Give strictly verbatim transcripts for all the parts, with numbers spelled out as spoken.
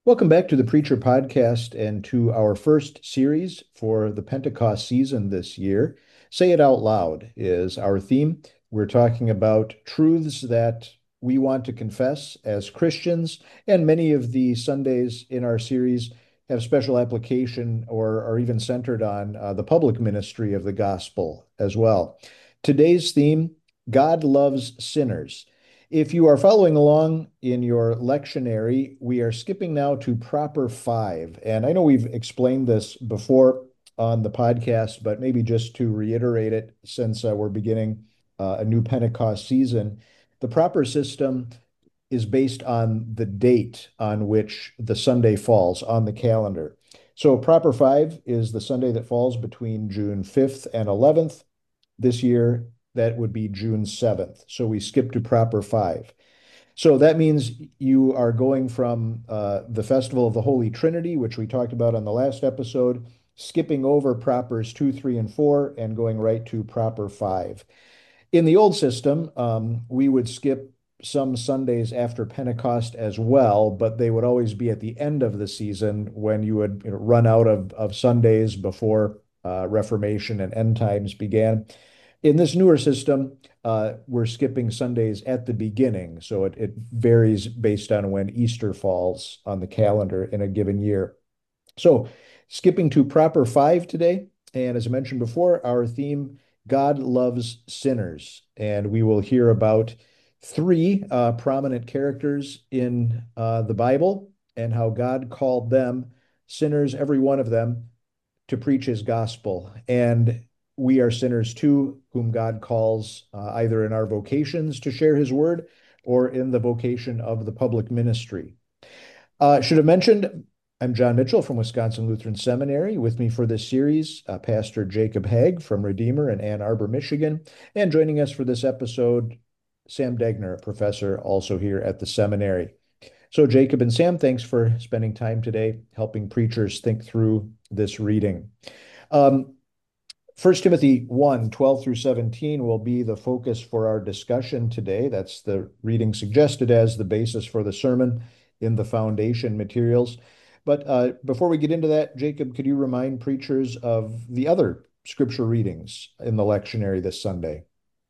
Welcome back to the Preacher Podcast and to our first series for the Pentecost season this year. Say It Out Loud is our theme. We're talking about truths that we want to confess as Christians, and many of the Sundays in our series have special application or are even centered on uh, the public ministry of the gospel as well. Today's theme, God loves sinners. If you are following along in your lectionary, we are skipping now to Proper Five. And I know we've explained this before on the podcast, but maybe just to reiterate it since uh, we're beginning uh, a new Pentecost season, the proper system is based on the date on which the Sunday falls on the calendar. So Proper Five is the Sunday that falls between June fifth and eleventh. This year, that would be June seventh. So we skip to Proper Five. So that means you are going from uh, the Festival of the Holy Trinity, which we talked about on the last episode, skipping over Propers two, three, and four, and going right to Proper Five. In the old system, um, we would skip some Sundays after Pentecost as well, but they would always be at the end of the season when you would you know, run out of, of Sundays before uh, Reformation and end times began. In this newer system, uh, we're skipping Sundays at the beginning, so it, it varies based on when Easter falls on the calendar in a given year. So, skipping to Proper Five today, and as I mentioned before, our theme, God loves sinners, and we will hear about three uh, prominent characters in uh, the Bible and how God called them sinners, every one of them, to preach his gospel. And we are sinners too, whom God calls uh, either in our vocations to share his word or in the vocation of the public ministry. Uh, should have mentioned, I'm John Mitchell from Wisconsin Lutheran Seminary. With me for this series, uh, Pastor Jacob Haig from Redeemer in Ann Arbor, Michigan. And joining us for this episode, Sam Degner, a professor also here at the seminary. So, Jacob and Sam, thanks for spending time today helping preachers think through this reading. Um, First Timothy one, twelve through seventeen will be the focus for our discussion today. That's the reading suggested as the basis for the sermon in the foundation materials. But uh, before we get into that, Jacob, could you remind preachers of the other scripture readings in the lectionary this Sunday?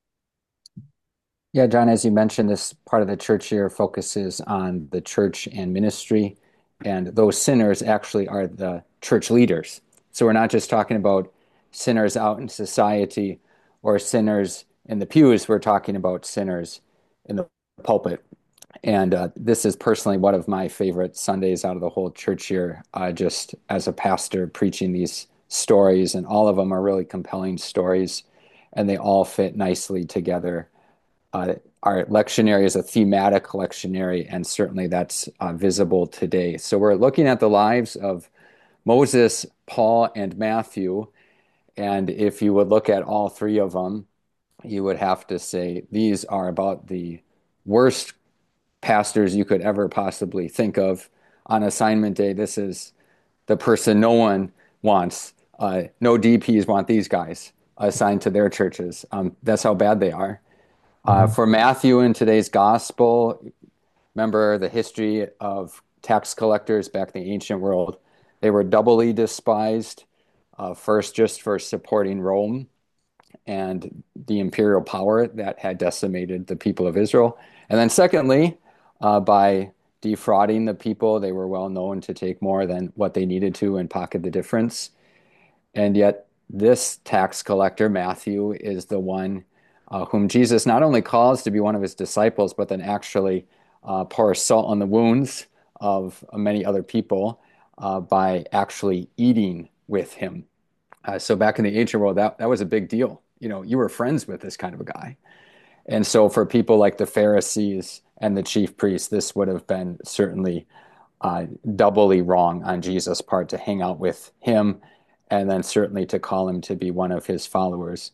Yeah, John, as you mentioned, this part of the church year focuses on the church and ministry, and those sinners actually are the church leaders. So we're not just talking about sinners out in society or sinners in the pews, we're talking about sinners in the pulpit. And uh, this is personally one of my favorite Sundays out of the whole church year, uh, just as a pastor preaching these stories, and all of them are really compelling stories, and they all fit nicely together. Uh, our lectionary is a thematic lectionary, and certainly that's uh, visible today. So we're looking at the lives of Moses, Paul, and Matthew. And if you would look at all three of them, you would have to say these are about the worst pastors you could ever possibly think of. On assignment day, this is the person no one wants. Uh, no D Ps want these guys assigned to their churches. Um, that's how bad they are. Uh, Mhm. for Matthew in today's gospel, remember the history of tax collectors back in the ancient world. They were doubly despised, uh, first just for supporting Rome and the imperial power that had decimated the people of Israel. And then secondly, uh, by defrauding the people, they were well known to take more than what they needed to and pocket the difference. And yet, this tax collector, Matthew, is the one uh, whom Jesus not only calls to be one of his disciples, but then actually uh, pours salt on the wounds of many other people uh, by actually eating with him. Uh, so back in the ancient world, that, that was a big deal. You know, you were friends with this kind of a guy. And so for people like the Pharisees and the chief priests, this would have been certainly uh, doubly wrong on Jesus' part to hang out with him, and then certainly to call him to be one of his followers.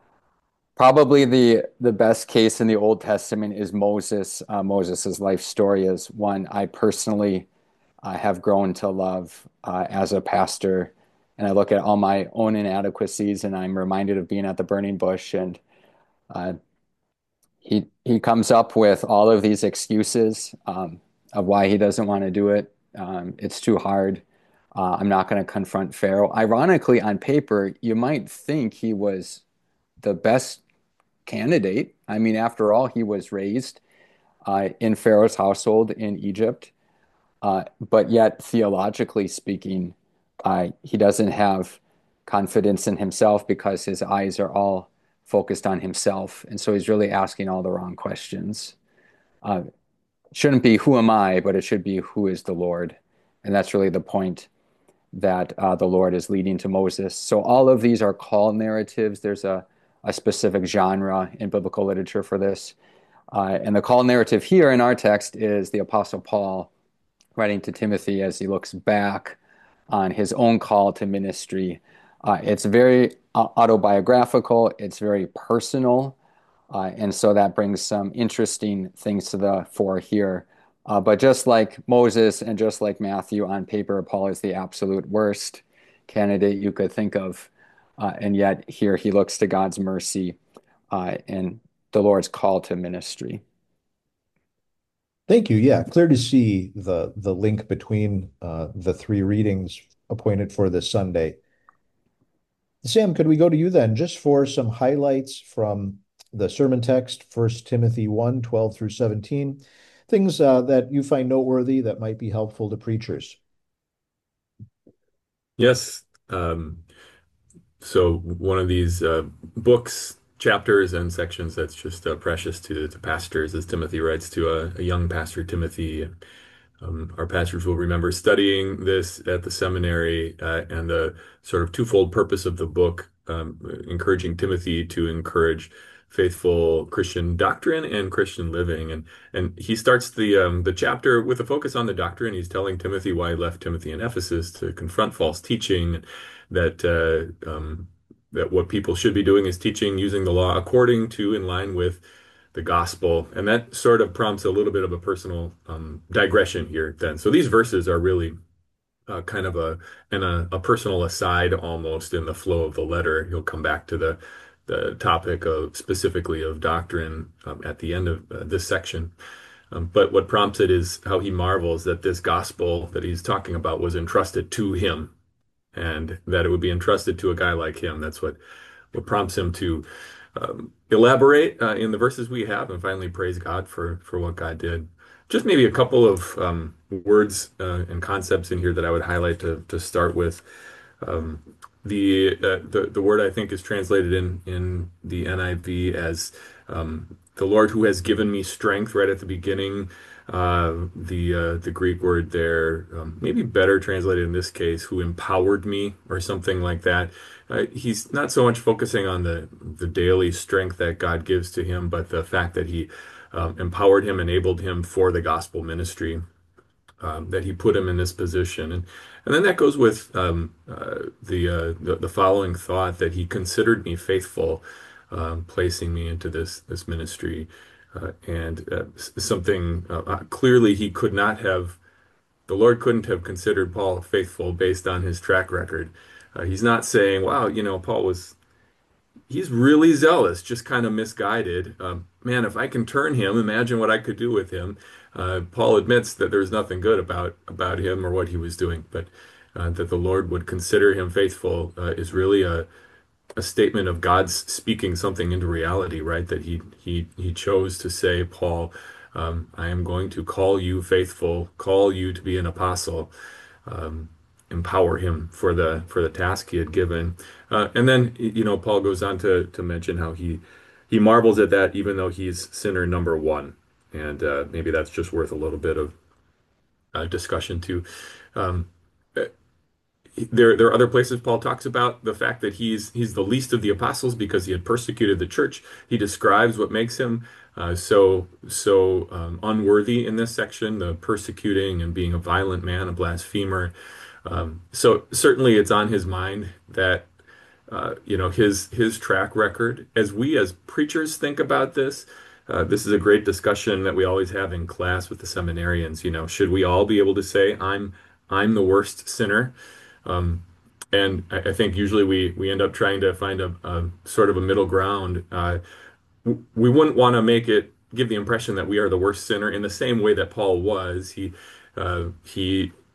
Probably the the best case in the Old Testament is Moses. Uh, Moses' life story is one I personally uh, have grown to love uh, as a pastor. And I look at all my own inadequacies, and I'm reminded of being at the burning bush. And uh, he he comes up with all of these excuses um, of why he doesn't want to do it. Um, it's too hard. Uh, I'm not going to confront Pharaoh. Ironically, on paper, you might think he was the best candidate. I mean, after all, he was raised uh, in Pharaoh's household in Egypt. Uh, but yet, theologically speaking, uh, he doesn't have confidence in himself because his eyes are all focused on himself. And so he's really asking all the wrong questions. Uh, it shouldn't be who am I, but it should be who is the Lord. And that's really the point that uh, the Lord is leading to Moses. So all of these are call narratives. There's a, a specific genre in biblical literature for this. Uh, and the call narrative here in our text is the Apostle Paul writing to Timothy as he looks back on his own call to ministry. Uh, it's very uh, autobiographical, it's very personal, uh, and so that brings some interesting things to the fore here. Uh, but just like Moses and just like Matthew, on paper, Paul is the absolute worst candidate you could think of. Uh, and yet here he looks to God's mercy uh, and the Lord's call to ministry. Thank you. Yeah, clear to see the the link between uh, the three readings appointed for this Sunday. Sam, could we go to you then just for some highlights from the sermon text, First Timothy one, twelve through seventeen, things uh, that you find noteworthy that might be helpful to preachers? Yes. Um, so one of these uh, books, chapters, and sections that's just uh, precious to, to pastors, as Timothy writes to a, a young pastor, Timothy. Um, our pastors will remember studying this at the seminary uh, and the sort of twofold purpose of the book, um, encouraging Timothy to encourage faithful Christian doctrine and Christian living. And and he starts the um, the chapter with a focus on the doctrine. He's telling Timothy why he left Timothy in Ephesus to confront false teaching, that uh, um, that what people should be doing is teaching using the law according to, in line with the gospel. And that sort of prompts a little bit of a personal um, digression here then. So these verses are really uh, kind of a and a, a personal aside almost in the flow of the letter. He'll come back to the the topic of specifically of doctrine um, at the end of uh, this section. Um, but what prompts it is how he marvels that this gospel that he's talking about was entrusted to him, and that it would be entrusted to a guy like him. That's what what prompts him to um, elaborate uh, in the verses we have and finally praise God for for what God did. Just maybe a couple of um, words uh, and concepts in here that I would highlight to to start with. Um, the, uh, the the word I think is translated in in the N I V as um, the Lord who has given me strength right at the beginning. Uh, the uh, the Greek word there, um, maybe better translated in this case, who empowered me or something like that. Uh, he's not so much focusing on the the daily strength that God gives to him, but the fact that he um, empowered him, enabled him for the gospel ministry, um, that he put him in this position. And and then that goes with um, uh, the, uh, the the following thought that he considered me faithful, um, placing me into this this ministry. Uh, and uh, something uh, uh, clearly he could not have, the Lord couldn't have considered Paul faithful based on his track record. Uh, he's not saying, wow, you know, Paul was he's really zealous, just kind of misguided. Um, man, if I can turn him, imagine what I could do with him. Uh, Paul admits that there's nothing good about about him or what he was doing, but uh, that the Lord would consider him faithful uh, is really a a statement of God's speaking something into reality, right? That he he he chose to say, Paul, um, I am going to call you faithful, call you to be an apostle. Um, empower him for the for the task he had given. Uh, and then you know Paul goes on to to mention how he he marvels at that even though he's sinner number one, and uh, maybe that's just worth a little bit of uh, discussion too. Um, there there are other places Paul talks about the fact that he's he's the least of the apostles because he had persecuted the church. He describes what makes him uh, so so um, unworthy in this section, the persecuting and being a violent man, a blasphemer. Um, so certainly it's on his mind that uh, you know his his track record. As we as preachers think about this, uh, this is a great discussion that we always have in class with the seminarians. You know, should we all be able to say I'm I'm the worst sinner? Um, and I, I think usually we we end up trying to find a, a sort of a middle ground. Uh, we wouldn't want to make it give the impression that we are the worst sinner in the same way that Paul was. He uh, he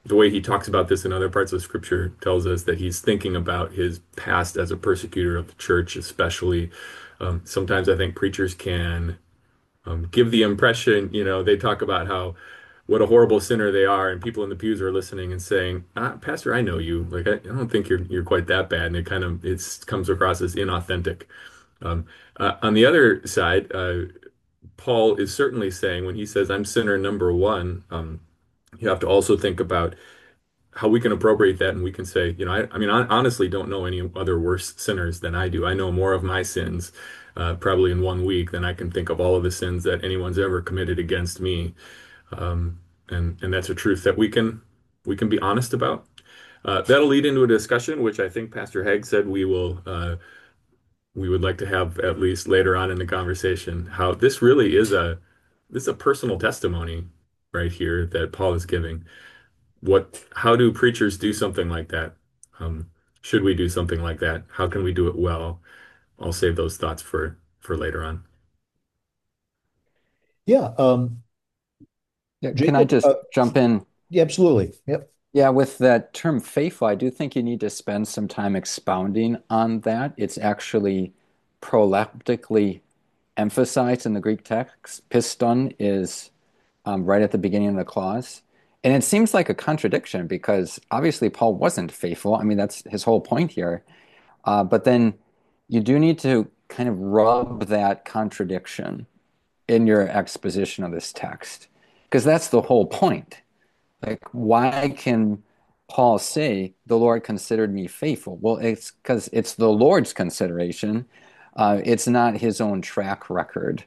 the way he talks about this in other parts of Scripture tells us that he's thinking about his past as a persecutor of the church, especially. Um, sometimes I think preachers can um, give the impression, you know, they talk about how what a horrible sinner they are, and people in the pews are listening and saying, ah, Pastor, I know you. Like, I, I don't think you're you're quite that bad, and it kind of it comes across as inauthentic. Um, uh, on the other side, uh, Paul is certainly saying when he says, "I'm sinner number one," um, you have to also think about how we can appropriate that, and we can say, you know, I, I mean, I honestly don't know any other worse sinners than I do. I know more of my sins, uh, probably in one week, than I can think of all of the sins that anyone's ever committed against me. Um, and and that's a truth that we can we can be honest about. Uh, that'll lead into a discussion, which I think Pastor Haig said we will uh, we would like to have at least later on in the conversation. How this really is a this is a personal testimony right here that Paul is giving. What, how do preachers do something like that? Um, should we do something like that? How can we do it well? I'll save those thoughts for for later on. Yeah, um, Yeah, can I Jacob, just uh, jump in? yeah, absolutely. Yep. Yeah, with that term faithful, I do think you need to spend some time expounding on that. It's actually proleptically emphasized in the Greek text. Piston is um, right at the beginning of the clause. And it seems like a contradiction because obviously Paul wasn't faithful. I mean, that's his whole point here. Uh, but then you do need to kind of rub that contradiction in your exposition of this text because that's the whole point. Like, why can Paul say, the Lord considered me faithful? Well, it's because it's the Lord's consideration. Uh, it's not his own track record.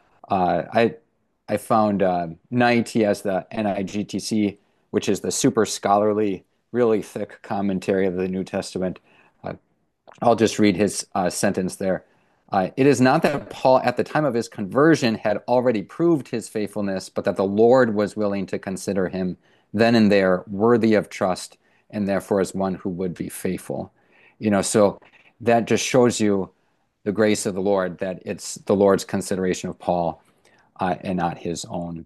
Uh, I I found uh, Knight, he has the N I G T C, which is the super scholarly, really thick commentary of the New Testament. Uh, I'll just read his uh, sentence there. Uh, it is not that Paul, at the time of his conversion, had already proved his faithfulness, but that the Lord was willing to consider him then and there worthy of trust, and therefore as one who would be faithful. You know, so that just shows you the grace of the Lord, that it's the Lord's consideration of Paul uh, and not his own.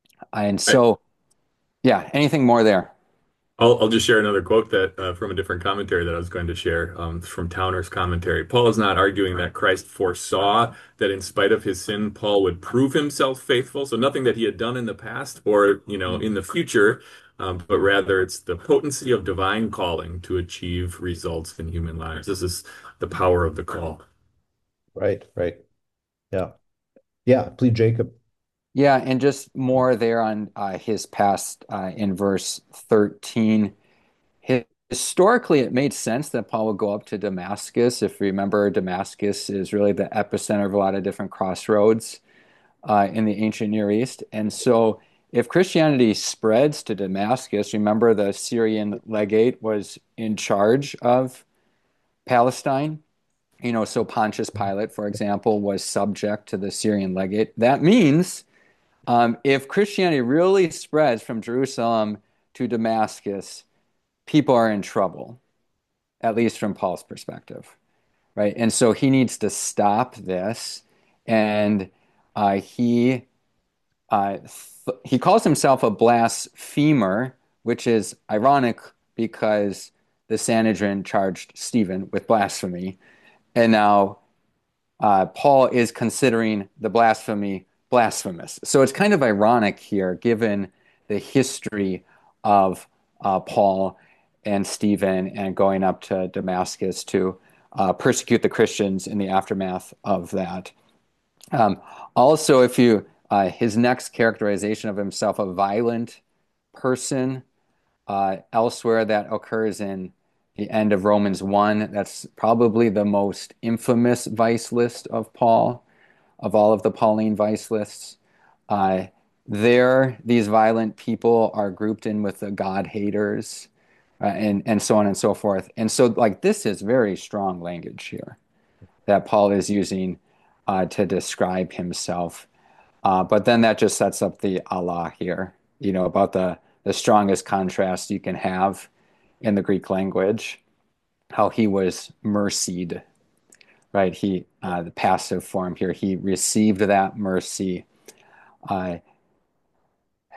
And I, so, yeah, anything more there? I'll, I'll just share another quote that uh, from a different commentary that I was going to share um, from Towner's commentary. Paul is not arguing that Christ foresaw that in spite of his sin, Paul would prove himself faithful. So nothing that he had done in the past or, you know, in the future, um, but rather it's the potency of divine calling to achieve results in human lives. This is the power of the call. Right, right. Yeah. Yeah, please, Jacob. Yeah, and just more there on uh, his past uh, in verse thirteen. Historically, it made sense that Paul would go up to Damascus. If you remember, Damascus is really the epicenter of a lot of different crossroads uh, in the ancient Near East. And so, if Christianity spreads to Damascus, remember the Syrian legate was in charge of Palestine. You know, so Pontius Pilate, for example, was subject to the Syrian legate. That means um, if Christianity really spreads from Jerusalem to Damascus, people are in trouble, at least from Paul's perspective, right? And so he needs to stop this, and uh, he uh, th- he calls himself a blasphemer, which is ironic because the Sanhedrin charged Stephen with blasphemy, and now uh, Paul is considering the blasphemy blasphemous. So it's kind of ironic here, given the history of uh, Paul and Stephen and going up to Damascus to uh, persecute the Christians in the aftermath of that. Um, also, if you uh, his next characterization of himself, a violent person, uh, elsewhere that occurs in the end of Romans one. That's probably the most infamous vice list of Paul, of all of the Pauline vice lists. Uh, there, these violent people are grouped in with the God haters, uh, and and so on and so forth. And so, like, this is very strong language here that Paul is using uh, to describe himself. Uh, but then that just sets up the Allah here, you know, about the the strongest contrast you can have in the Greek language, how he was mercied, right? He, uh, the passive form here, he received that mercy. Uh,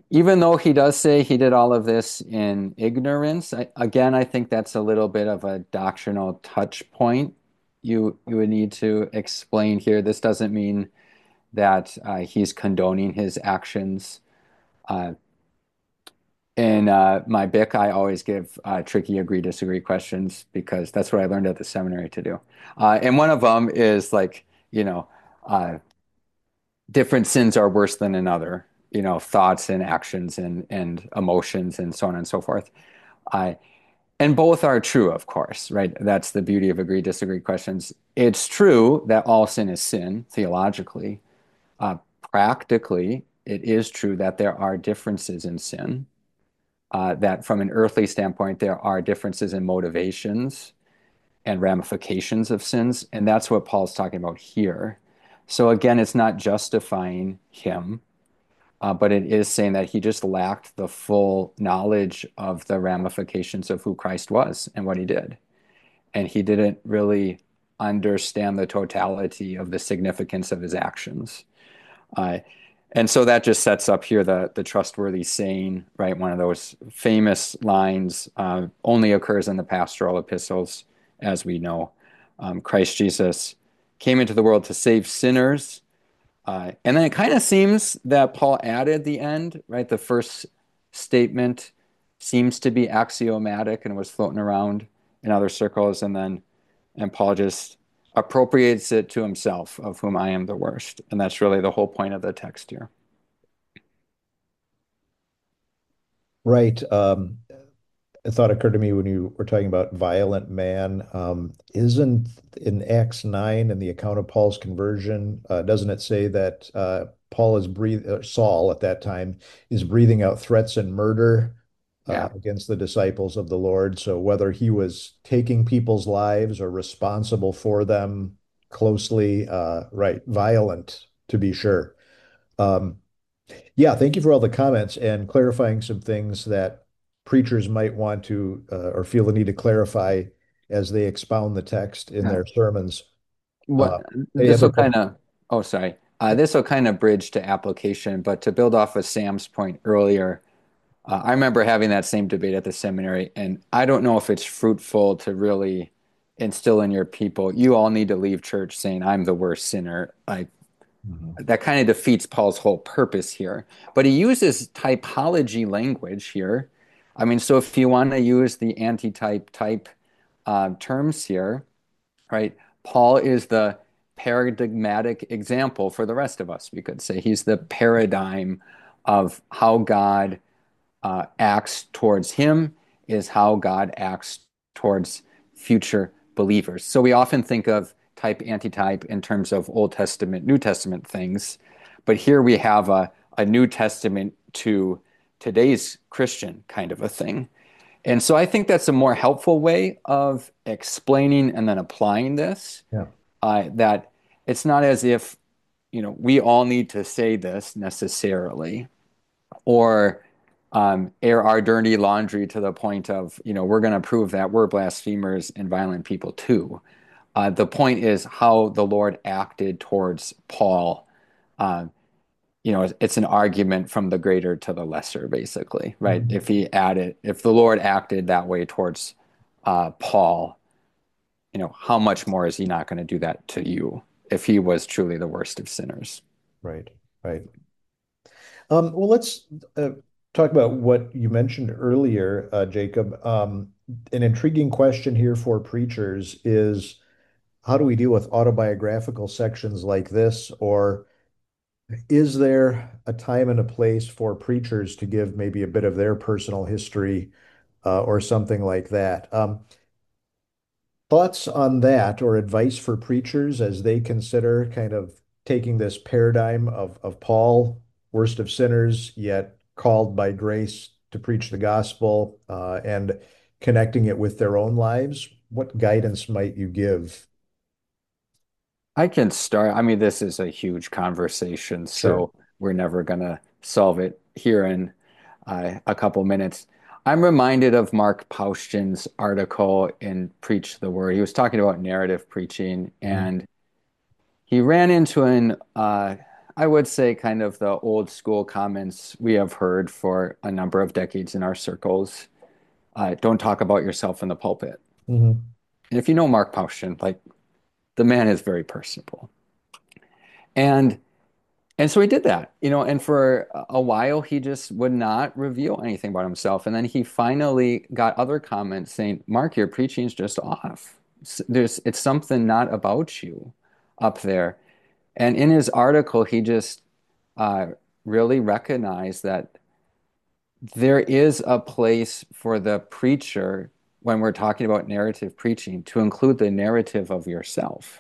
even though he does say he did all of this in ignorance, I, again, I think that's a little bit of a doctrinal touch point you you would need to explain here. This doesn't mean that uh, he's condoning his actions. Uh, in uh, my B I C, I always give uh, tricky agree disagree questions because that's what I learned at the seminary to do. Uh, and one of them is like, you know, uh, different sins are worse than another, you know, thoughts and actions and and emotions and so on and so forth. I and both are true, of course, right? That's the beauty of agree disagree questions. It's true that all sin is sin theologically. Uh, Practically, it is true that there are differences in sin. Uh, that from an earthly standpoint, there are differences in motivations and ramifications of sins, and that's what Paul's talking about here. So again, it's not justifying him, uh, but it is saying that he just lacked the full knowledge of the ramifications of who Christ was and what he did. And he didn't really understand the totality of the significance of his actions. Uh, and so that just sets up here the the trustworthy saying, right? One of those famous lines uh, only occurs in the pastoral epistles, as we know. Um, Christ Jesus came into the world to save sinners. Uh, and then it kind of seems that Paul added the end, right? The first statement seems to be axiomatic and was floating around in other circles. And then, and Paul just appropriates it to himself, of whom I am the worst. And that's really the whole point of the text here. Right. Um, a thought occurred to me when you were talking about violent man. Um, isn't in Acts nine in the account of Paul's conversion, uh, doesn't it say that uh, Paul is breathing, uh, Saul at that time is breathing out threats and murder uh, Yeah. against the disciples of the Lord? So whether he was taking people's lives or responsible for them closely, uh, right, violent to be sure. Um, yeah, thank you for all the comments and clarifying some things that preachers might want to uh, or feel the need to clarify as they expound the text in Yeah. their sermons. Uh, What Any this other will kind questions? of, oh, sorry. Uh, this will kind of bridge to application, but to build off of Sam's point earlier, Uh, I remember having that same debate at the seminary, and I don't know if it's fruitful to really instill in your people, you all need to leave church saying, I'm the worst sinner. Like Mhm. that kind of defeats Paul's whole purpose here. But he uses typology language here. I mean, so if you want to use the antitype type uh, terms here, right? Paul is the paradigmatic example for the rest of us, we could say. He's the paradigm of how God uh, acts towards him is how God acts towards future believers. So we often think of type antitype in terms of Old Testament, New Testament things, but here we have a, a New Testament to today's Christian kind of a thing. And so I think that's a more helpful way of explaining and then applying this. Yeah. Uh, that it's not as if, you know, we all need to say this necessarily, or um, air our dirty laundry to the point of, you know, we're going to prove that we're blasphemers and violent people too. Uh, the point is how the Lord acted towards Paul. Uh, you know, it's an argument from the greater to the lesser, basically, right? Mhm. If he added, if the Lord acted that way towards uh, Paul, you know, how much more is he not going to do that to you if he was truly the worst of sinners? Right, right. Um, well, let's uh, talk about what you mentioned earlier, uh, Jacob. Um, an intriguing question here for preachers is how do we deal with autobiographical sections like this? Or is there a time and a place for preachers to give maybe a bit of their personal history uh, or something like that? Um, thoughts on that or advice for preachers as they consider kind of taking this paradigm of, of Paul, worst of sinners, yet called by grace to preach the gospel, uh, and connecting it with their own lives? What guidance might you give? I can start. I mean, this is a huge conversation, Sure. so we're never going to solve it here in uh, a couple minutes. I'm reminded of Mark Paustian's article in Preach the Word. He was talking about narrative preaching, Mhm. and he ran into an uh, I would say kind of the old school comments we have heard for a number of decades in our circles. Uh, don't talk about yourself in the pulpit. Hmm. And if you know Mark Paustian, like the man is very personable. And and so he did that, you know, and for a while he just would not reveal anything about himself. And then he finally got other comments saying, Mark, your preaching's just off. There's it's something not about you up there. And in his article, he just uh, really recognized that there is a place for the preacher when we're talking about narrative preaching to include the narrative of yourself,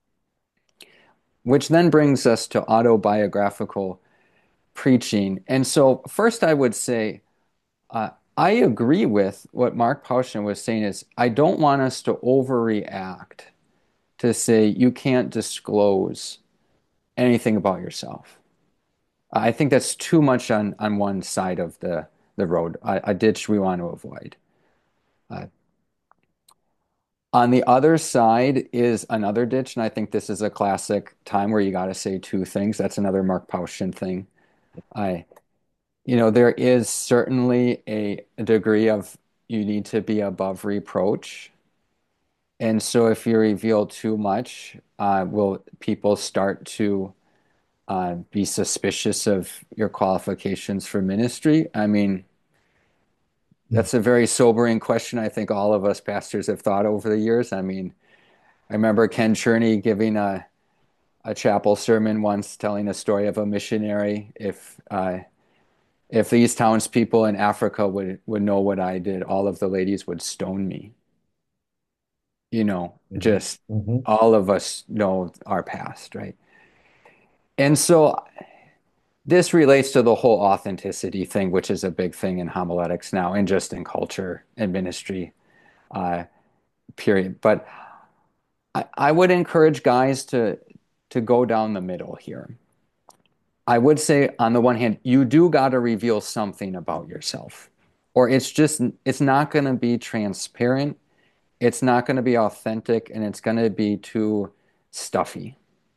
which then brings us to autobiographical preaching. And so, first, I would say uh, I agree with what Mark Paustian was saying is I don't want us to overreact to say you can't disclose anything about yourself. I think that's too much on, on one side of the, the road, a, a ditch we want to avoid. Uh, on the other side is another ditch, and I think this is a classic time where you got to say two things. That's another Mark Paustian thing. I, you know, there is certainly a, a degree of you need to be above reproach. And so if you reveal too much, uh, will people start to uh, be suspicious of your qualifications for ministry? I mean, that's a very sobering question. I think all of us pastors have thought over the years. I mean, I remember Ken Cherney giving a, a chapel sermon once, telling a story of a missionary. If uh, if these townspeople in Africa would would know what I did, all of the ladies would stone me. You know, Hmm. just Hmm. all of us know our past, right? And so this relates to the whole authenticity thing, which is a big thing in homiletics now, and just in culture and ministry, uh, period. But I, I would encourage guys to to go down the middle here. I would say, on the one hand, you do got to reveal something about yourself, or it's just it's not going to be transparent, it's not going to be authentic, and it's going to be too stuffy.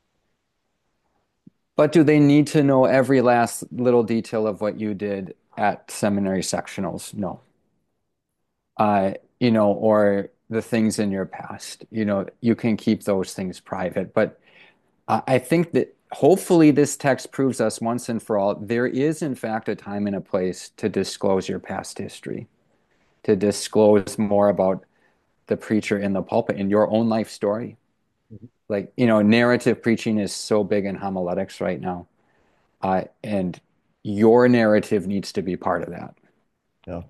But do they need to know every last little detail of what you did at seminary sectionals? No. Uh, you know, or the things in your past. You know, you can keep those things private. But I think that hopefully this text proves us once and for all, there is in fact a time and a place to disclose your past history, to disclose more about the preacher in the pulpit in your own life story. Like, you know, narrative preaching is so big in homiletics right now. Uh, and your narrative needs to be part of that. Yeah.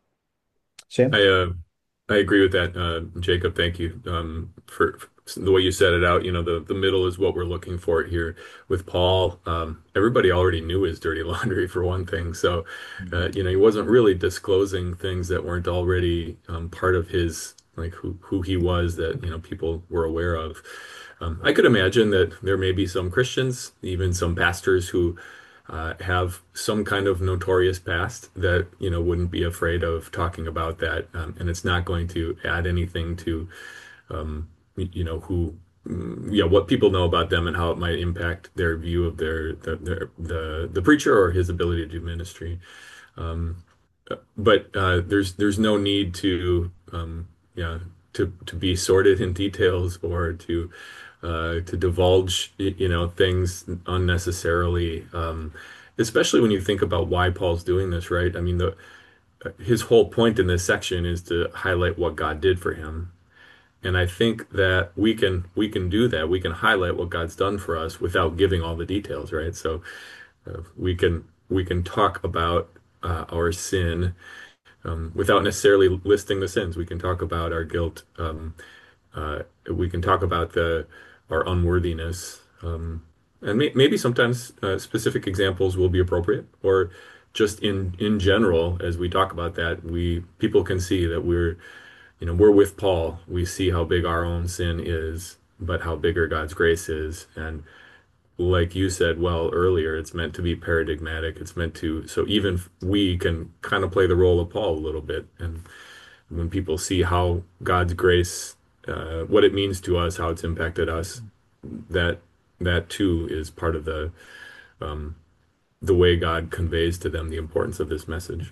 I Sam? uh, I agree with that, uh, Jacob. Thank you um, for, for the way you set it out. You know, the the middle is what we're looking for here with Paul. Um, everybody already knew his dirty laundry for one thing, so uh, you know he wasn't really disclosing things that weren't already um, part of his like who who he was that you know people were aware of. Um, I could imagine that there may be some Christians, even some pastors who uh, have some kind of notorious past that you know wouldn't be afraid of talking about that, um, and it's not going to add anything to um, you know who mm, yeah what people know about them and how it might impact their view of their the their, the the preacher or his ability to do ministry. Um, but uh, there's there's no need to um, yeah to to be sordid in details or to uh, to divulge you know things unnecessarily, um, especially when you think about why Paul's doing this, right? I mean, the his whole point in this section is to highlight what God did for him. And I think that we can we can do that. We can highlight what God's done for us without giving all the details, right? So uh, we can we can talk about uh, our sin um, without necessarily listing the sins. We can talk about our guilt. Um, uh, we can talk about the our unworthiness, um, and may, maybe sometimes uh, specific examples will be appropriate, or just in in general, as we talk about that, we people can see that we're you know we're with Paul. We see how big our own sin is, but how bigger God's grace is, and like you said well earlier, it's meant to be paradigmatic. It's meant to so even we can kind of play the role of Paul a little bit, and when people see how God's grace, uh, what it means to us, how it's impacted us, that that too is part of the um, the way God conveys to them the importance of this message.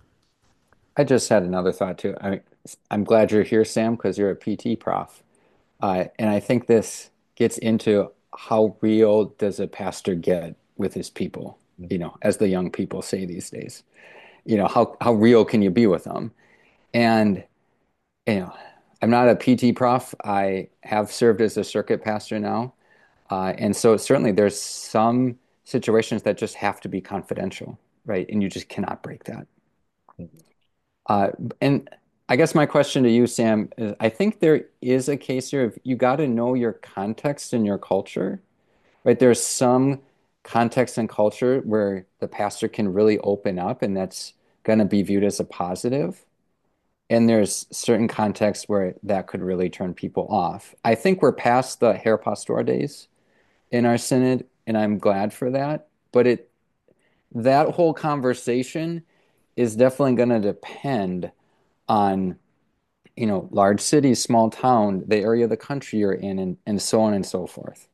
I just had another thought too. I, I'm glad you're here, Sam, because you're a P T prof. Uh, and I think this gets into how real does a pastor get with his people, you know, as the young people say these days. You know, how, how real can you be with them? And, you know, I'm not a P T prof. I have served as a circuit pastor now. Uh, and so certainly there's some situations that just have to be confidential, right? And you just cannot break that. Uh, and I guess my question to you, Sam, is I think there is a case here of you got to know your context and your culture, right? There's some context and culture where the pastor can really open up, and that's going to be viewed as a positive. And there's certain contexts where that could really turn people off. I think we're past the hair pastor days in our synod, and I'm glad for that. But it that whole conversation is definitely going to depend on, you know, large cities, small town, the area of the country you're in, and, and so on and so forth.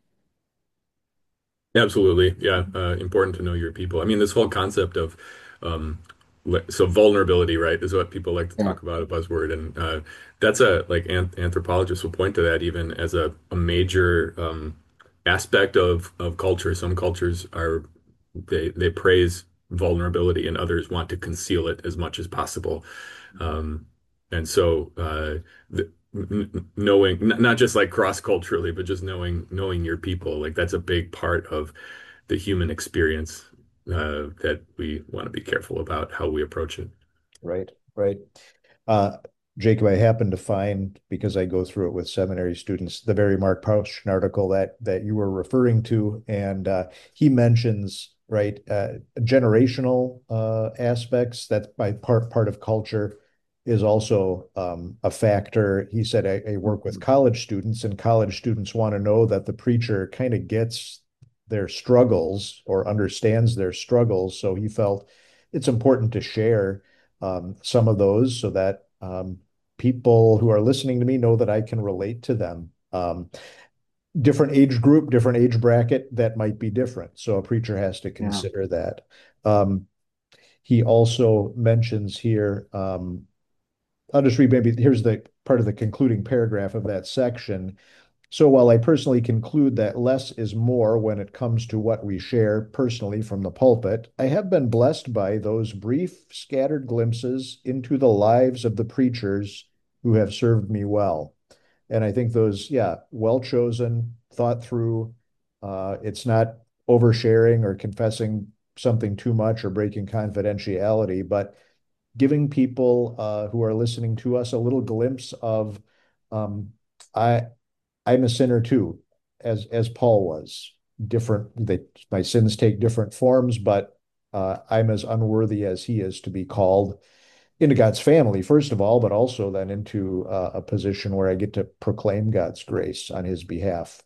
Absolutely. Yeah. Uh, important to know your people. I mean, this whole concept of, um, le- so vulnerability, right, is what people like to Yeah. talk about, a buzzword. And uh, that's a, like, an anthropologists will point to that even as a, a major um, aspect of, of culture. Some cultures are, they, they praise vulnerability and others want to conceal it as much as possible. Um, and so, uh, the, n- knowing n- not just like cross culturally, but just knowing knowing your people, like that's a big part of the human experience uh, that we want to be careful about how we approach it. Right, right. Uh, Jacob, I happened to find, because I go through it with seminary students, the very Mark Pauschen article that that you were referring to, and uh, he mentions, right, uh, generational uh, aspects that by part part of culture is also um, a factor. He said, I, I work with Mhm. college students, and college students want to know that the preacher kind of gets their struggles or understands their struggles. So he felt it's important to share um, some of those so that um, people who are listening to me know that I can relate to them. Um, different age group, different age bracket, that might be different. So a preacher has to Yeah. consider that. Um, he also mentions here, um, I'll just read maybe here's the part of the concluding paragraph of that section. So while I personally conclude that less is more when it comes to what we share personally from the pulpit, I have been blessed by those brief, scattered glimpses into the lives of the preachers who have served me well. And I think those, yeah, well chosen, thought through. Uh, it's not oversharing or confessing something too much or breaking confidentiality, but giving people uh, who are listening to us a little glimpse of um, I I'm a sinner too, as as Paul was. Different, they, my sins take different forms, but uh, I'm as unworthy as he is to be called into God's family, first of all, but also then into uh, a position where I get to proclaim God's grace on his behalf.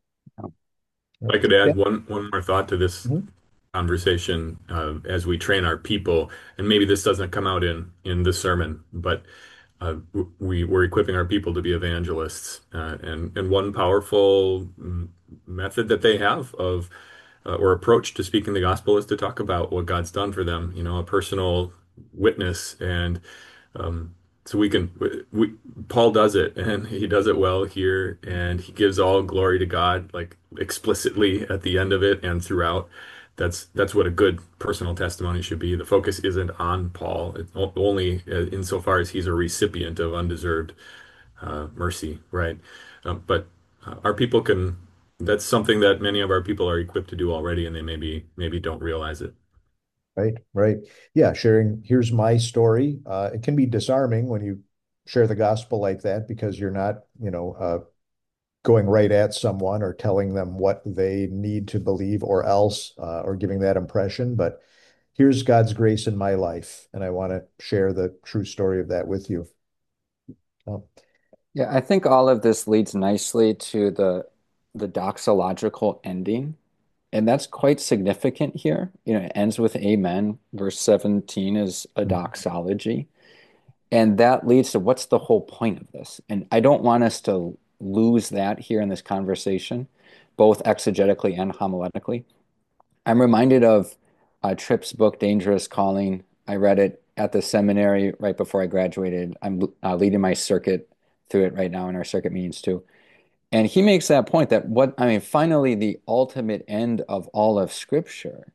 I could Yeah. add one one more thought to this Mhm. conversation uh, as we train our people, and maybe this doesn't come out in in the sermon, but uh, we we're equipping our people to be evangelists, uh, and and one powerful mm, method that they have of uh, or approach to speaking the gospel is to talk about what God's done for them, you know, a personal witness. And um, so we can, we, Paul does it and he does it well here, and he gives all glory to God, like explicitly at the end of it and throughout. That's that's what a good personal testimony should be. The focus isn't on Paul, it's only uh, insofar as he's a recipient of undeserved uh, mercy, right? Um, but uh, our people can, that's something that many of our people are equipped to do already, and they maybe maybe don't realize it. Right, right. Yeah, sharing, here's my story. Uh, it can be disarming when you share the gospel like that because you're not, you know, uh, going right at someone or telling them what they need to believe or else, uh, or giving that impression. But here's God's grace in my life, and I want to share the true story of that with you. Oh, Yeah, I think all of this leads nicely to the the doxological ending. And that's quite significant here. You know, it ends with amen. Verse seventeen is a doxology. And that leads to what's the whole point of this? And I don't want us to lose that here in this conversation, both exegetically and homiletically. I'm reminded of uh, Tripp's book, Dangerous Calling. I read it at the seminary right before I graduated. I'm uh, leading my circuit through it right now in our circuit meetings too. And he makes that point that what, I mean, finally, the ultimate end of all of Scripture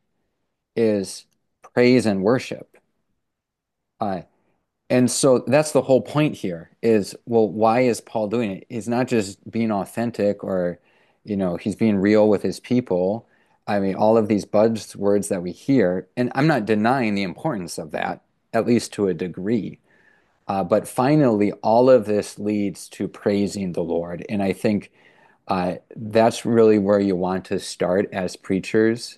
is praise and worship. Uh, and so that's the whole point here is, well, why is Paul doing it? He's not just being authentic or, you know, he's being real with his people. I mean, all of these buzzwords that we hear, and I'm not denying the importance of that, at least to a degree. Uh, but finally, all of this leads to praising the Lord. And I think uh, that's really where you want to start as preachers.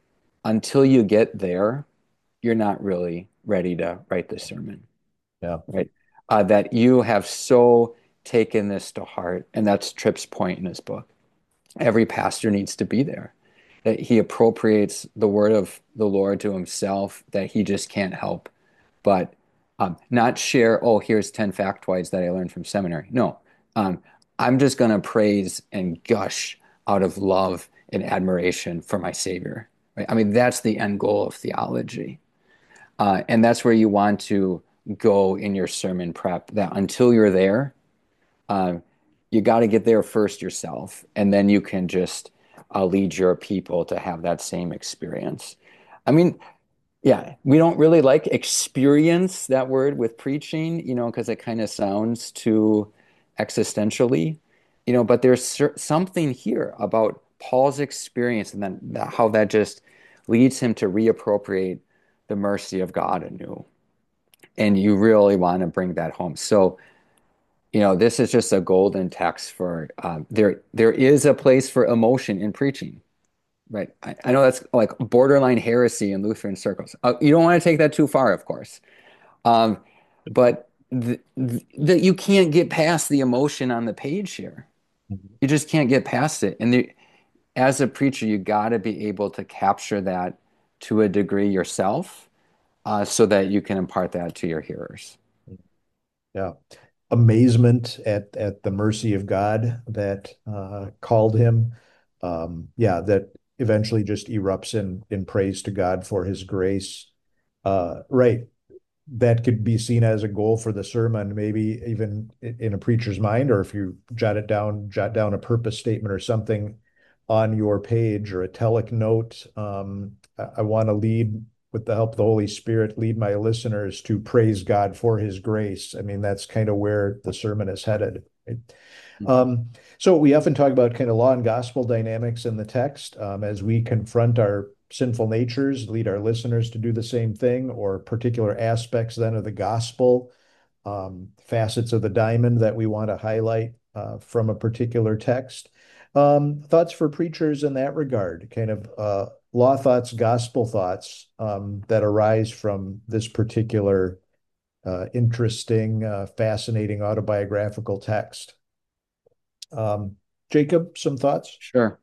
Until you get there, you're not really ready to write the sermon, Yeah. right? Uh, that you have so taken this to heart, and that's Tripp's point in his book. Every pastor needs to be there. That he appropriates the word of the Lord to himself, that he just can't help but um, not share, oh, here's ten factoids that I learned from seminary. No, um, I'm just going to praise and gush out of love and admiration for my Savior. Right? I mean, that's the end goal of theology. Uh, and that's where you want to go in your sermon prep, that until you're there, um, you got to get there first yourself, and then you can just uh, lead your people to have that same experience. I mean, yeah, we don't really like experience that word with preaching, you know, because it kind of sounds too existentially, you know, but there's cer- something here about Paul's experience and then that, how that just leads him to reappropriate the mercy of God anew. And you really want to bring that home. So, you know, this is just a golden text for um, there. There is a place for emotion in preaching. Right. I, I know that's like borderline heresy in Lutheran circles. Uh, you don't want to take that too far, of course. Um, but the, the, you can't get past the emotion on the page here. Mhm. You just can't get past it. And the, as a preacher, you got to be able to capture that to a degree yourself, uh, so that you can impart that to your hearers. Yeah. Amazement at at the mercy of God that uh, called him. Um, yeah, that eventually just erupts in in praise to God for his grace. Uh, right. That could be seen as a goal for the sermon, maybe even in a preacher's mind, or if you jot it down, jot down a purpose statement or something on your page or a telic note. Um, I, I want to lead with the help of the Holy Spirit, lead my listeners to praise God for his grace. I mean, that's kind of where the sermon is headed. Right? Mhm. Um, so we often talk about kind of law and gospel dynamics in the text um, as we confront our sinful natures, lead our listeners to do the same thing, or particular aspects then of the gospel, um, facets of the diamond that we want to highlight uh, from a particular text. Um, thoughts for preachers in that regard, kind of uh, law thoughts, gospel thoughts um, that arise from this particular uh, interesting, uh, fascinating autobiographical text. Um, Jacob, some thoughts? Sure.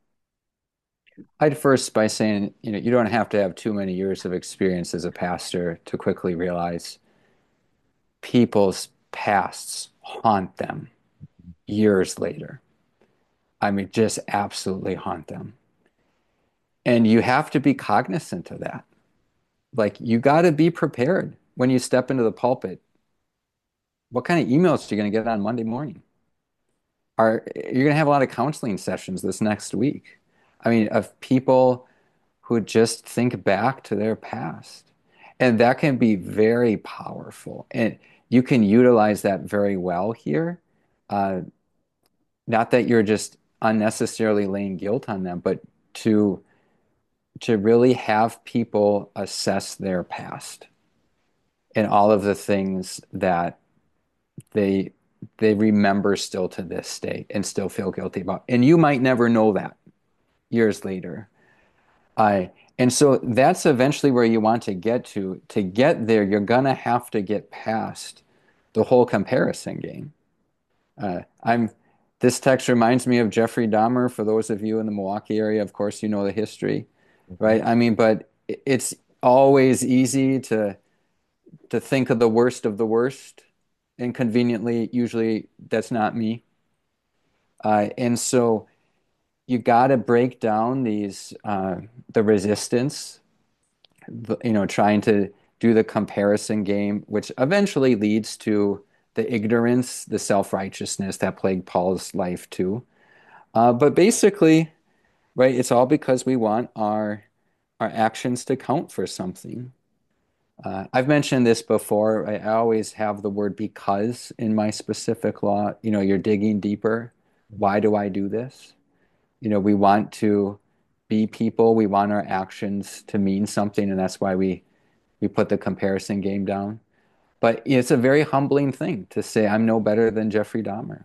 I'd first by saying, you know, you don't have to have too many years of experience as a pastor to quickly realize people's pasts haunt them years later. I mean, just absolutely haunt them. And you have to be cognizant of that. Like, you got to be prepared when you step into the pulpit. What kind of emails are you going to get on Monday morning? Are you're going to have a lot of counseling sessions this next week? I mean, of people who just think back to their past. And that can be very powerful. And you can utilize that very well here. Uh, not that you're just unnecessarily laying guilt on them, but to to really have people assess their past and all of the things that they they remember still to this day and still feel guilty about. And you might never know that years later. I and so that's eventually where you want to get to. To get there, you're gonna have to get past the whole comparison game. Uh, I'm this text reminds me of Jeffrey Dahmer. For those of you in the Milwaukee area, of course, you know the history, right? I mean, but it's always easy to to think of the worst of the worst, and conveniently, usually that's not me. Uh, and so you got to break down these uh, the resistance, the, you know, trying to do the comparison game, which eventually leads to the ignorance, the self-righteousness that plagued Paul's life too. Uh, but basically, right, it's all because we want our our actions to count for something. Uh, I've mentioned this before. I, I always have the word because in my specific law. You know, you're digging deeper. Why do I do this? You know, we want to be people. We want our actions to mean something, and that's why we we put the comparison game down. But it's a very humbling thing to say, I'm no better than Jeffrey Dahmer.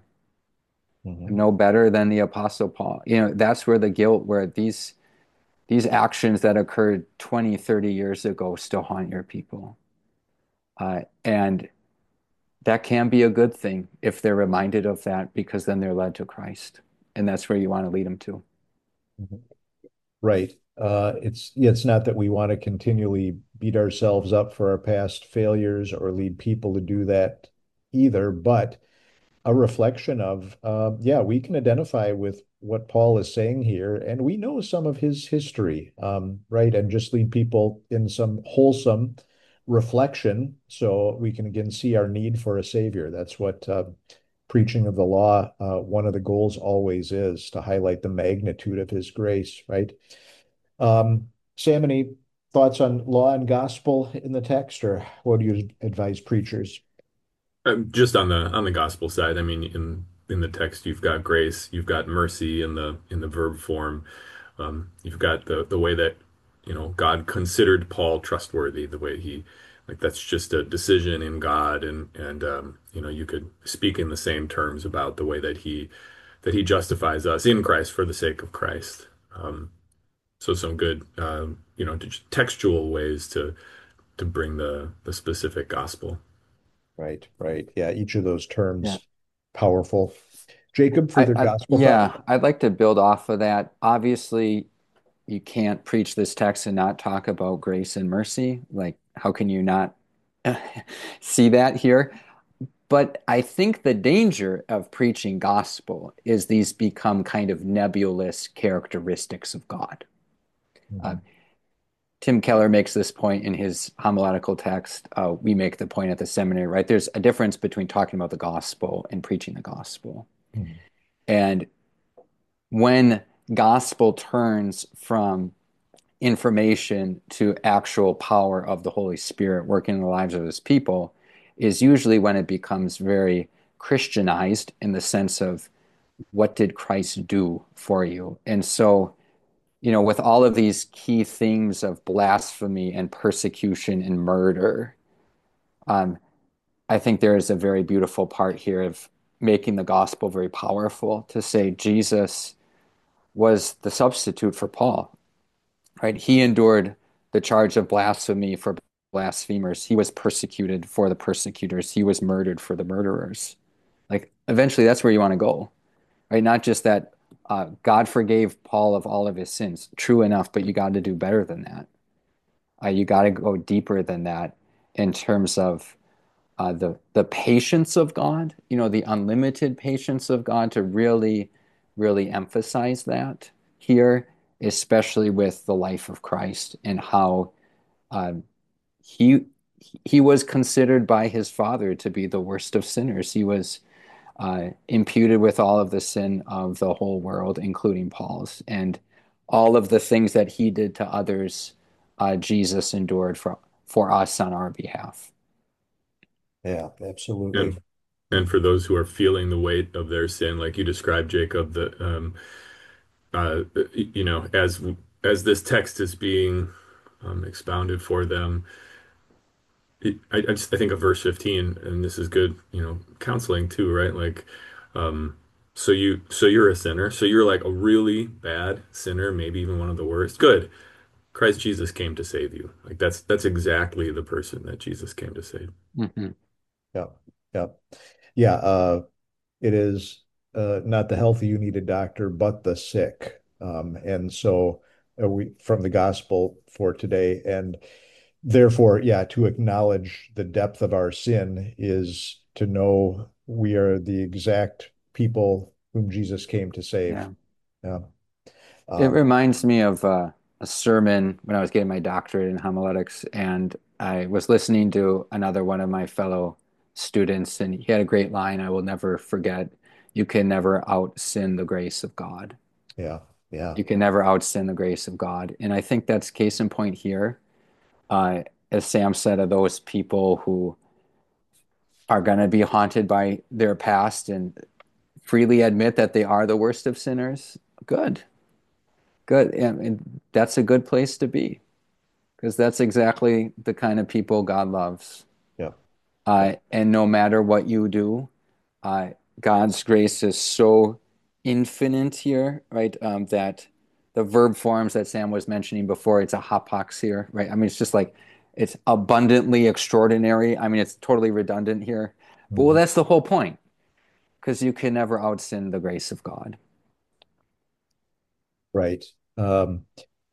I'm Mhm. no better than the Apostle Paul. You know, that's where the guilt, where these these actions that occurred twenty, thirty years ago still haunt your people. Uh, and that can be a good thing if they're reminded of that, because then they're led to Christ. And that's where you want to lead them to. Mhm. Right. Uh, it's yeah, it's not that we want to continually beat ourselves up for our past failures or lead people to do that either, but a reflection of, uh, yeah, we can identify with what Paul is saying here, and we know some of his history, um, right? And just lead people in some wholesome reflection so we can again see our need for a savior. That's what uh, preaching of the law, uh, one of the goals always is to highlight the magnitude of his grace, right? Um, Sam, any thoughts on law and gospel in the text, or what do you advise preachers? Um, just on the on the gospel side, I mean, in in the text, you've got grace, you've got mercy in the in the verb form. Um, you've got the the way that, you know, God considered Paul trustworthy, the way he, like, that's just a decision in God, and and um, you know, you could speak in the same terms about the way that he that he justifies us in Christ for the sake of Christ. Um, so some good, um, you know, textual ways to to bring the the specific gospel. Right, right. Yeah, each of those Yeah. terms powerful. Jacob, for I, their I gospel thought? yeah, I'd like to build off of that. Obviously, you can't preach this text and not talk about grace and mercy. Like, how can you not see that here? But I think the danger of preaching gospel is these become kind of nebulous characteristics of God. Uh, Mhm. Tim Keller makes this point in his homiletical text. Uh, we make the point at the seminary, right? There's a difference between talking about the gospel and preaching the gospel. Mhm. And when gospel turns from information to actual power of the Holy Spirit working in the lives of his people, is usually when it becomes very Christianized in the sense of, what did Christ do for you? And so, you know, with all of these key themes of blasphemy and persecution and murder, um, I think there is a very beautiful part here of making the gospel very powerful to say Jesus was the substitute for Paul, right? He endured the charge of blasphemy for blasphemers. He was persecuted for the persecutors. He was murdered for the murderers. Like, eventually, that's where you want to go, right? Not just that uh, God forgave Paul of all of his sins. True enough, but you got to do better than that. Uh, you got to go deeper than that in terms of uh, the the patience of God, you know, the unlimited patience of God, to really, really emphasize that here, especially with the life of Christ and how uh, he he was considered by his Father to be the worst of sinners. He was uh, imputed with all of the sin of the whole world, including Paul's, and all of the things that he did to others, uh, Jesus endured for for us on our behalf. Yeah, absolutely. And and for those who are feeling the weight of their sin, like you described, Jacob, that um, uh, you know, as as this text is being um, expounded for them, it, I, I just I think of verse fifteen, and this is good, you know, counseling too, right? Like, um, so you so you're a sinner, so you're like a really bad sinner, maybe even one of the worst. Good. Christ Jesus came to save you. Like that's that's exactly the person that Jesus came to save. Mhm. Yeah, yeah, yeah. Uh, it is uh, not the healthy you need a doctor, but the sick. Um, and so uh, we from the gospel for today, and therefore, yeah, to acknowledge the depth of our sin is to know we are the exact people whom Jesus came to save. Yeah. Yeah. It Um, reminds me of uh, a sermon when I was getting my doctorate in homiletics, and I was listening to another one of my fellow students, and he had a great line I will never forget. You can never out sin the grace of God. yeah, yeah. You can never out sin the grace of God. And I think that's case in point here. Uh, as Sam said, of those people who are going to be haunted by their past and freely admit that they are the worst of sinners, good, good. And, and that's a good place to be because that's exactly the kind of people God loves. Yeah. Yeah. Uh, and no matter what you do, uh, God's grace is so infinite here, right? Um, that the verb forms that Sam was mentioning before, it's a hapax here, right? I mean, it's just like it's abundantly extraordinary. I mean, it's totally redundant here, but well, Mhm. that's the whole point because you can never out sin the grace of God. Right. Um,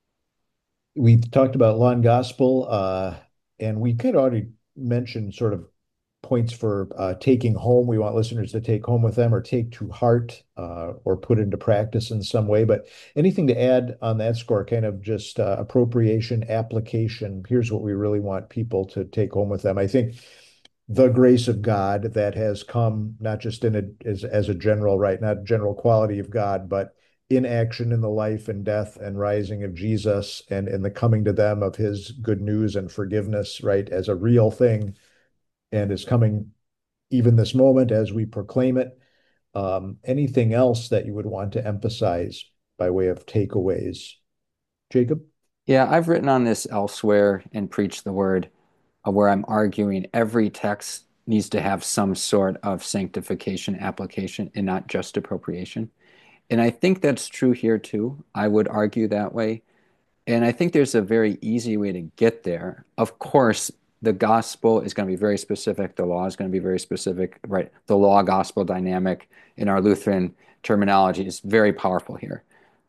we talked about law and gospel, uh, and we kind of already mentioned sort of points for uh, taking home. We want listeners to take home with them or take to heart uh, or put into practice in some way. But anything to add on that score, kind of just uh, appropriation, application. Here's what we really want people to take home with them. I think the grace of God that has come not just in a as, as a general right, not general quality of God, but in action in the life and death and rising of Jesus and in the coming to them of his good news and forgiveness, right, as a real thing and is coming even this moment as we proclaim it. Um, anything else that you would want to emphasize by way of takeaways? Jacob? Yeah, I've written on this elsewhere and preached the word uh, where I'm arguing every text needs to have some sort of sanctification application and not just appropriation. And I think that's true here too. I would argue that way. And I think there's a very easy way to get there. Of course, the gospel is going to be very specific. The law is going to be very specific, right? The law gospel dynamic in our Lutheran terminology is very powerful here.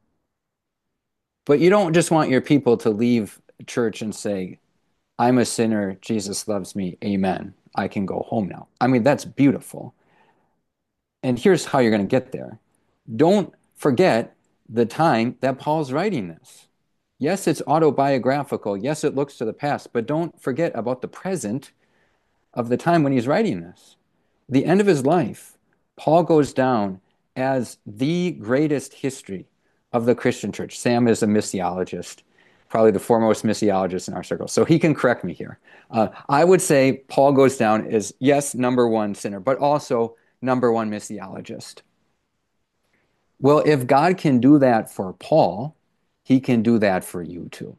But you don't just want your people to leave church and say, I'm a sinner, Jesus loves me, amen. I can go home now. I mean, that's beautiful. And here's how you're going to get there. Don't forget the time that Paul's writing this. Yes, it's autobiographical. Yes, it looks to the past, but don't forget about the present of the time when he's writing this. The end of his life, Paul goes down as the greatest history of the Christian church. Sam is a missiologist, probably the foremost missiologist in our circle. So he can correct me here. Uh, I would say Paul goes down as, yes, number one sinner, but also number one missiologist. Well, if God can do that for Paul, he can do that for you too.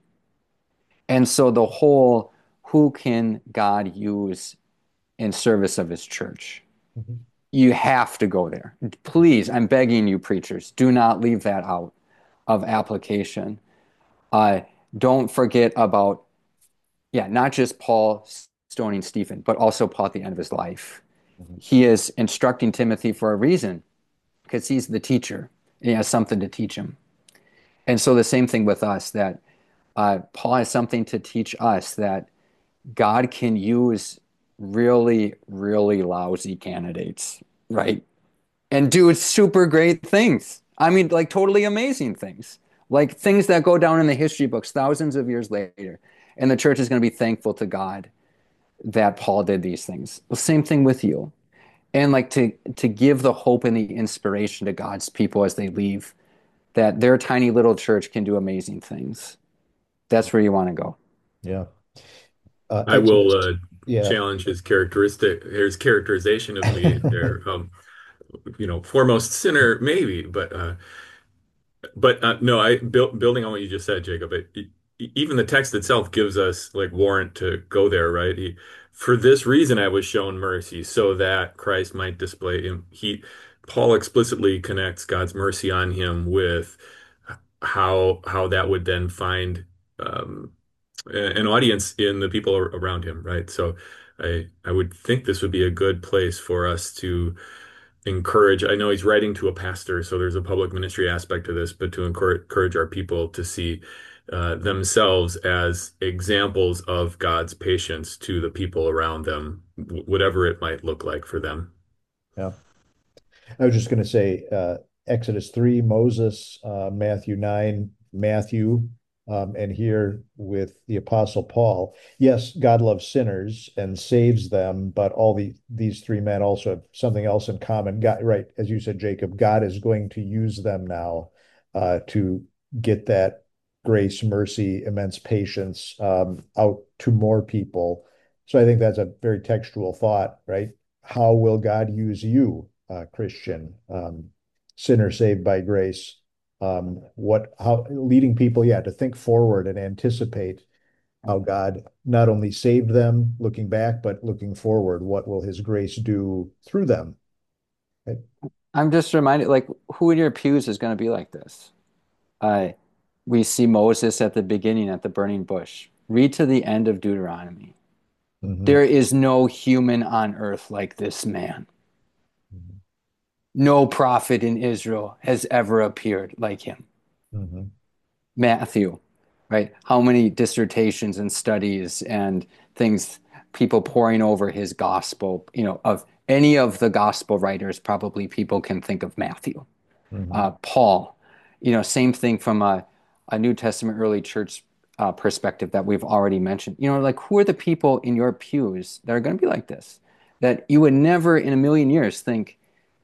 And so the whole who can God use in service of his church? Mhm. You have to go there. Please, I'm begging you, preachers, do not leave that out of application. Uh, don't forget about, yeah, not just Paul stoning Stephen, but also Paul at the end of his life. Mhm. He is instructing Timothy for a reason because he's the teacher and he has something to teach him. And so the same thing with us that uh, Paul has something to teach us that God can use really, really lousy candidates, right? And do super great things. I mean, like totally amazing things, like things that go down in the history books thousands of years later. And the church is going to be thankful to God that Paul did these things. Well, same thing with you. And like to to give the hope and the inspiration to God's people as they leave, that their tiny little church can do amazing things. That's where you want to go. Yeah. Uh, I will Exodus. uh, Yeah. challenge his characteristic, his characterization of me there. Um, you know, foremost sinner, maybe, but uh, but uh, no, I built building on what you just said, Jacob. It, it- even the text itself gives us like warrant to go there, right? He, for this reason, I was shown mercy, so that Christ might display him. He, Paul explicitly connects God's mercy on him with how how that would then find um, an audience in the people around him, right? So I I would think this would be a good place for us to encourage. I know he's writing to a pastor, so there's a public ministry aspect to this, but to encourage, encourage our people to see uh, themselves as examples of God's patience to the people around them, whatever it might look like for them. Yeah. I was just going to say, uh, Exodus three, Moses, uh, Matthew nine, Matthew, um, and here with the Apostle Paul. Yes, God loves sinners and saves them, but all the these three men also have something else in common. God, right, as you said, Jacob, God is going to use them now uh, to get that grace, mercy, immense patience um, out to more people. So I think that's a very textual thought, right? How will God use you, uh, Christian, um, sinner saved by grace? Um, what, how leading people, yeah, to think forward and anticipate how God not only saved them looking back, but looking forward, what will his grace do through them? Right? I'm just reminded, like, who in your pews is going to be like this? Uh, we see Moses at the beginning at the burning bush. Read to the end of Deuteronomy. Mhm. There is no human on earth like this man. Mhm. No prophet in Israel has ever appeared like him. Mhm. Matthew, right? How many dissertations and studies and things, people poring over his gospel, you know, of any of the gospel writers, probably people can think of Matthew. Mhm. Uh, Paul, you know, same thing from a, a New Testament early church uh, perspective that we've already mentioned. You know, like who are the people in your pews that are going to be like this? That you would never in a million years think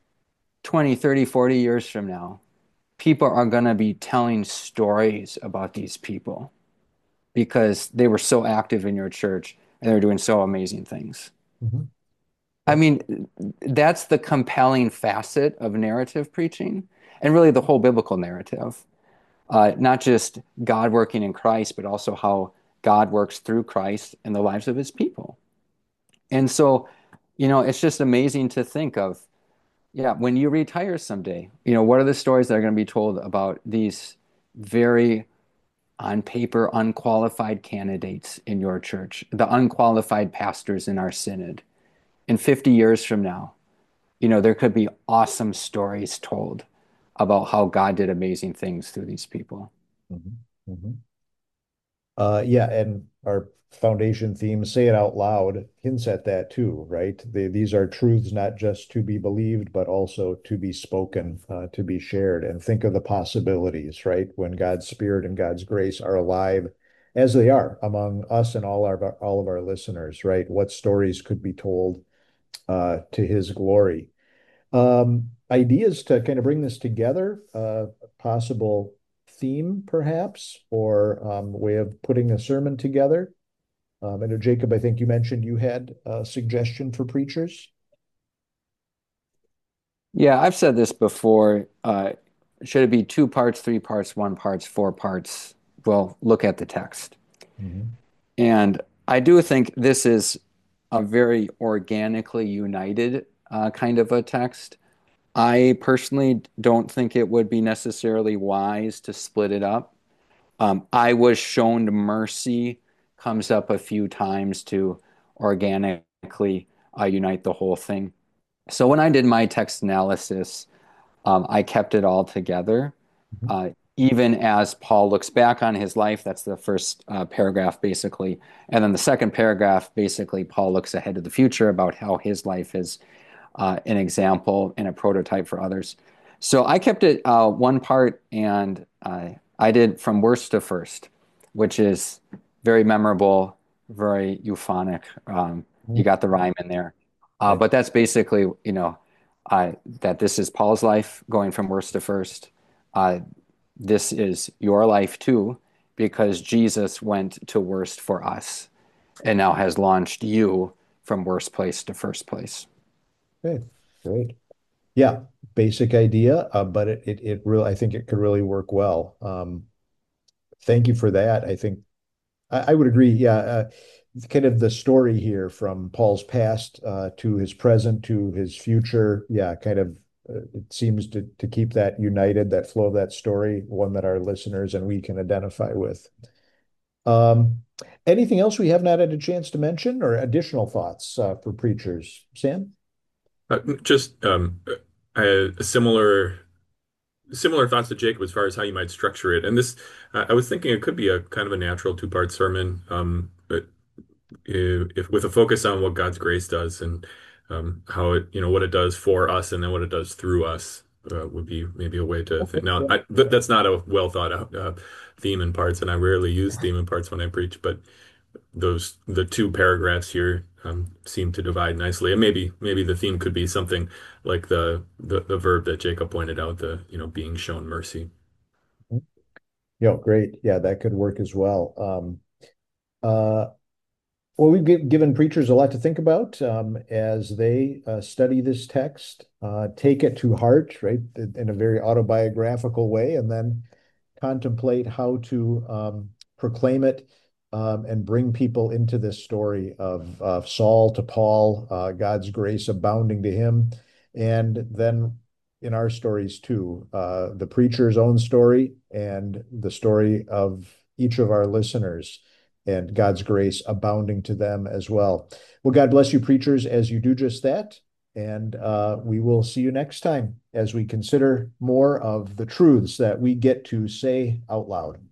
twenty, thirty, forty years from now, people are going to be telling stories about these people because they were so active in your church and they were doing so amazing things. Mhm. I mean, that's the compelling facet of narrative preaching and really the whole biblical narrative. Uh, not just God working in Christ, but also how God works through Christ in the lives of his people. And so, you know, it's just amazing to think of, yeah, when you retire someday, you know, what are the stories that are going to be told about these very on paper unqualified candidates in your church, the unqualified pastors in our synod? In fifty years from now, you know, there could be awesome stories told about how God did amazing things through these people. Mhm. Mhm. Uh, yeah, and our foundation theme, say it out loud, hints at that too, right? They, these are truths not just to be believed, but also to be spoken, uh, to be shared. And think of the possibilities, right? When God's Spirit and God's grace are alive, as they are among us and all our all of our listeners, right? What stories could be told uh, to His glory? Um, ideas to kind of bring this together, uh, a possible theme perhaps, or um, way of putting a sermon together. Um, I know, Jacob, I think you mentioned you had a suggestion for preachers. Yeah, I've said this before. Uh, should it be two parts, three parts, one parts, four parts? Well, look at the text. Mhm. And I do think this is a very organically united uh, kind of a text. I personally don't think it would be necessarily wise to split it up. Um, I was shown mercy comes up a few times to organically uh, unite the whole thing. So when I did my text analysis, um, I kept it all together. Mhm. Uh, even as Paul looks back on his life, that's the first uh, paragraph basically. And then the second paragraph, basically, Paul looks ahead to the future about how his life is uh, an example and a prototype for others. So I kept it uh, one part, and uh, I did from worst to first, which is very memorable, very euphonic. Um, you Mhm. got the rhyme in there. Uh, Right. but that's basically, you know, uh, that this is Paul's life going from worst to first. Uh, this is your life too, because Jesus went to worst for us and now has launched you from worst place to first place. Okay. Great. Yeah, basic idea, uh, but it, it it really I think it could really work well. Um, thank you for that. I think I, I would agree. Yeah, uh, kind of the story here from Paul's past uh, to his present to his future. Yeah, kind of. Uh, it seems to to keep that united, that flow of that story, one that our listeners and we can identify with. Um, anything else we have not had a chance to mention, or additional thoughts uh, for preachers, Sam? Uh, just um, a, a similar similar thoughts to Jacob as far as how you might structure it. And this, uh, I was thinking it could be a kind of a natural two-part sermon, um, but if, if with a focus on what God's grace does and um, how it, you know, what it does for us and then what it does through us. uh, would be maybe a way to Okay. think. Now, Yeah. I, th that's not a well thought out uh, theme in parts, and I rarely use theme in parts when I preach, but those the two paragraphs here um, seem to divide nicely. And maybe maybe the theme could be something like the, the the verb that Jacob pointed out, the you know being shown mercy. Yeah, great. Yeah, that could work as well. Um, uh, Well, we've gi- given preachers a lot to think about um, as they uh, study this text, uh, take it to heart, right, in a very autobiographical way, and then contemplate how to um, proclaim it um, and bring people into this story of, of Saul to Paul, uh, God's grace abounding to him, and then in our stories too, uh, the preacher's own story and the story of each of our listeners and God's grace abounding to them as well. Well, God bless you, preachers, as you do just that. And uh, we will see you next time as we consider more of the truths that we get to say out loud.